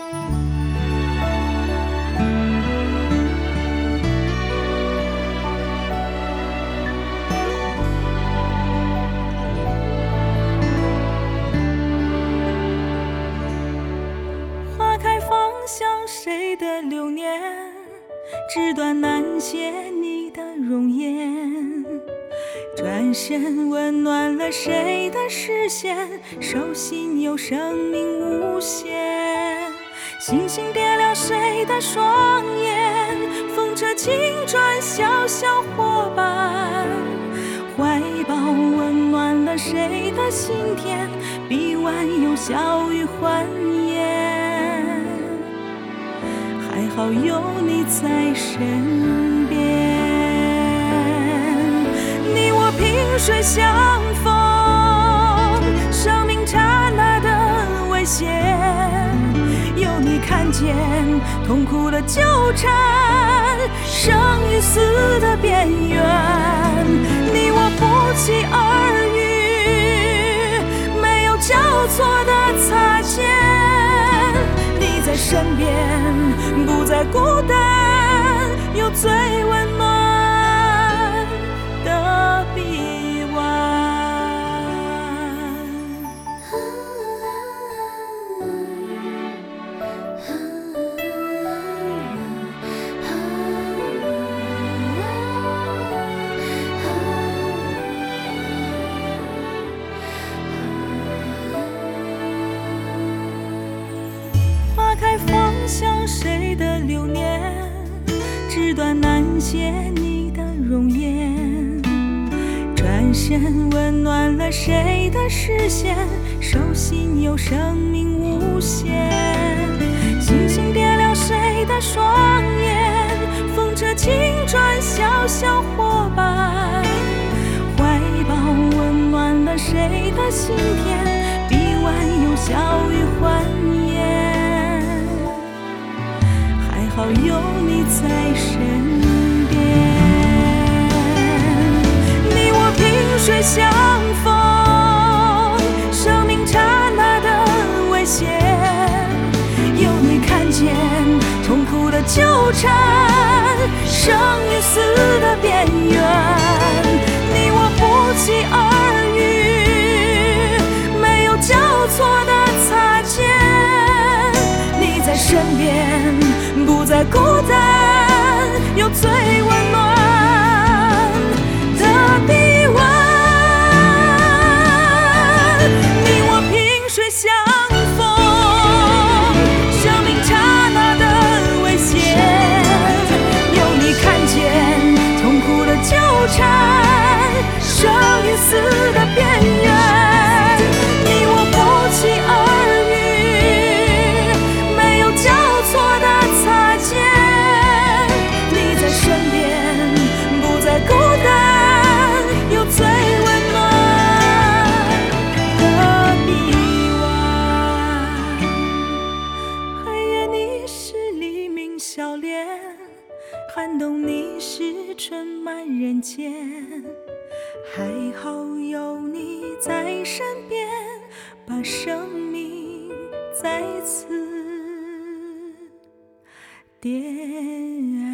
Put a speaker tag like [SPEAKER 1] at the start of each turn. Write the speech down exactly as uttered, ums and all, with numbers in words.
[SPEAKER 1] 花开放向谁的流年，纸短难写你的容颜，转身温暖了谁的视线，手心有生命无限，星星点亮谁的双眼，风车轻转小小伙伴，怀抱温暖了谁的心田，臂弯有笑语欢颜，还好有你在身边，你我萍水相逢，生命刹那的危险，有你看见痛苦的纠缠，生与死的边缘，你我不期而遇，没有交错的擦肩，你在身边不再孤单，有最温暖的臂弯。花开放向谁的流年，纸短难写你的容颜，转身温暖了谁的视线，手心有生命无限，星星点亮谁的双眼，风车轻转小小伙伴，怀抱温暖了谁的心田，臂弯有笑语欢颜，还好有你在身边，你我萍水相逢，生命刹那的危险，有你看见痛苦的纠缠，生与死的边缘，你我不期而遇，没有交错的擦肩，你在身边不再孤单，有最温暖的臂弯，你我萍水相逢，生命刹那的危险，有你看见痛苦的纠缠，生与死的边缘，你我不期而遇，没有交错的擦肩，你在身边不再孤单，有最温暖的臂弯。黑夜你是黎明笑脸，寒冬你是春满人间，还好有你在身边，把生命再次点